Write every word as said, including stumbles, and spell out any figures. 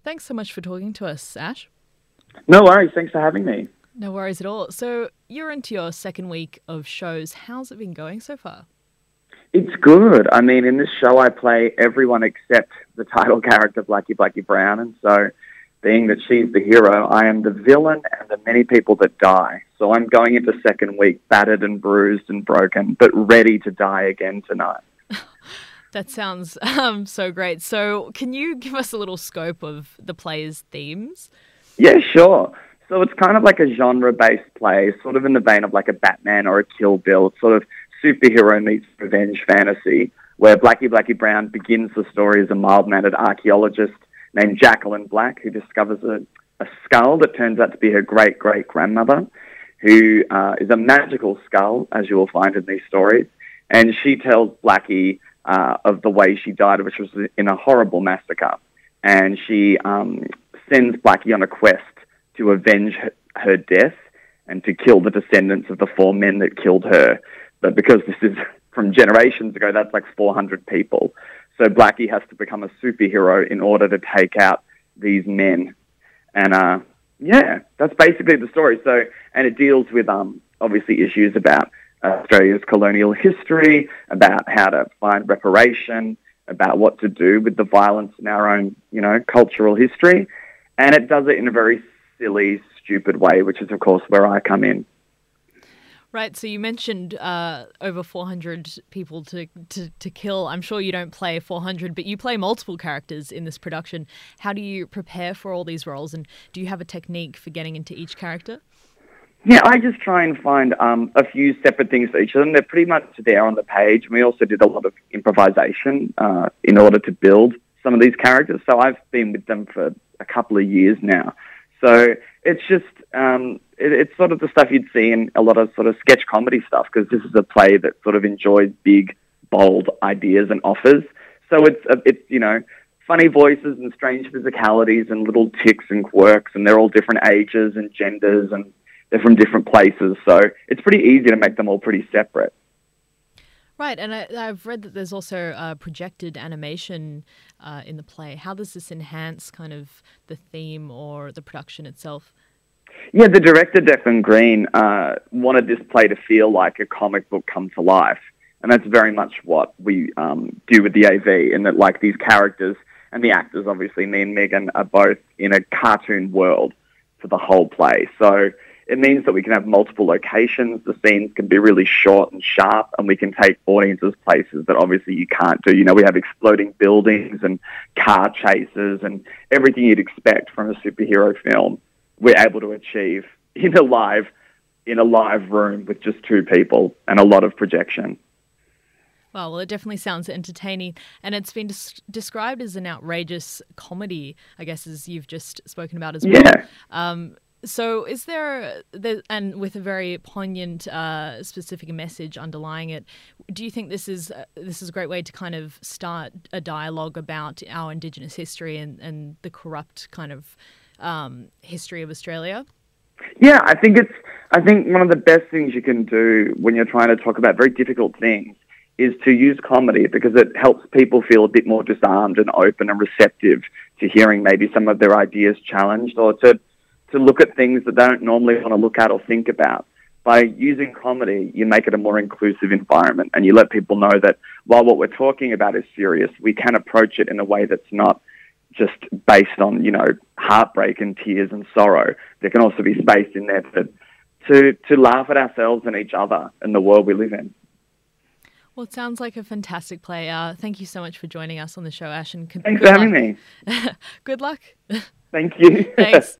thanks so much for talking to us, Ash. No worries. Thanks for having me. No worries at all. So you're into your second week of shows. How's it been going so far? It's good. I mean, in this show, I play everyone except the title character, Blackie Blackie Brown. And so, being that she's the hero, I am the villain and the many people that die. So I'm going into second week battered and bruised and broken, but ready to die again tonight. That sounds um, so great. So can you give us a little scope of the play's themes? Yeah, sure. So it's kind of like a genre-based play, sort of in the vein of like a Batman or a Kill Bill. It's sort of superhero meets revenge fantasy, where Blackie Blackie Brown begins the story as a mild-mannered archaeologist named Jacqueline Black, who discovers a, a skull that turns out to be her great-great-grandmother, who uh, is a magical skull, as you will find in these stories. And she tells Blackie uh, of the way she died, which was in a horrible massacre. And she um, sends Blackie on a quest to avenge her, her death and to kill the descendants of the four men that killed her. But because this is from generations ago, that's like four hundred people. So Blackie has to become a superhero in order to take out these men. And uh, yeah, that's basically the story. So, and it deals with um, obviously issues about uh, Australia's colonial history, about how to find reparation, about what to do with the violence in our own, you know, cultural history. And it does it in a very silly, stupid way, which is, of course, where I come in. Right, so you mentioned uh, over four hundred people to, to, to kill. I'm sure you don't play four hundred, but you play multiple characters in this production. How do you prepare for all these roles, and do you have a technique for getting into each character? Yeah, I just try and find um, a few separate things for each of them. They're pretty much there on the page. We also did a lot of improvisation uh, in order to build some of these characters. So I've been with them for a couple of years now. So it's just, um, it, it's sort of the stuff you'd see in a lot of sort of sketch comedy stuff, because this is a play that sort of enjoys big, bold ideas and offers. So it's, uh, it's you know, funny voices and strange physicalities and little tics and quirks, and they're all different ages and genders, and they're from different places. So it's pretty easy to make them all pretty separate. Right, and I, I've read that there's also uh, projected animation uh, in the play. How does this enhance kind of the theme or the production itself? Yeah, the director, Declan Green, uh, wanted this play to feel like a comic book come to life. And that's very much what we um, do with the A V, in that like these characters and the actors, obviously, me and Megan, are both in a cartoon world for the whole play. So it means that we can have multiple locations. The scenes can be really short and sharp, and we can take audiences places that obviously you can't do. You know, we have exploding buildings and car chases and everything you'd expect from a superhero film. We're able to achieve in a live, in a live room with just two people and a lot of projection. Well, well, it definitely sounds entertaining, and it's been des- described as an outrageous comedy, I guess, as you've just spoken about as well. Yeah. Um, So is there, there, and with a very poignant, uh, specific message underlying it, do you think this is uh, this is a great way to kind of start a dialogue about our Indigenous history and, and the corrupt kind of um, history of Australia? Yeah, I think it's, I think one of the best things you can do when you're trying to talk about very difficult things is to use comedy, because it helps people feel a bit more disarmed and open and receptive to hearing maybe some of their ideas challenged, or to to look at things that they don't normally want to look at or think about. By using comedy, you make it a more inclusive environment, and you let people know that while what we're talking about is serious, we can approach it in a way that's not just based on, you know, heartbreak and tears and sorrow. There can also be space in there to, to, to laugh at ourselves and each other and the world we live in. Well, it sounds like a fantastic play. Uh, thank you so much for joining us on the show, Ash. And Thanks for having me. Good luck. Thank you. Thanks.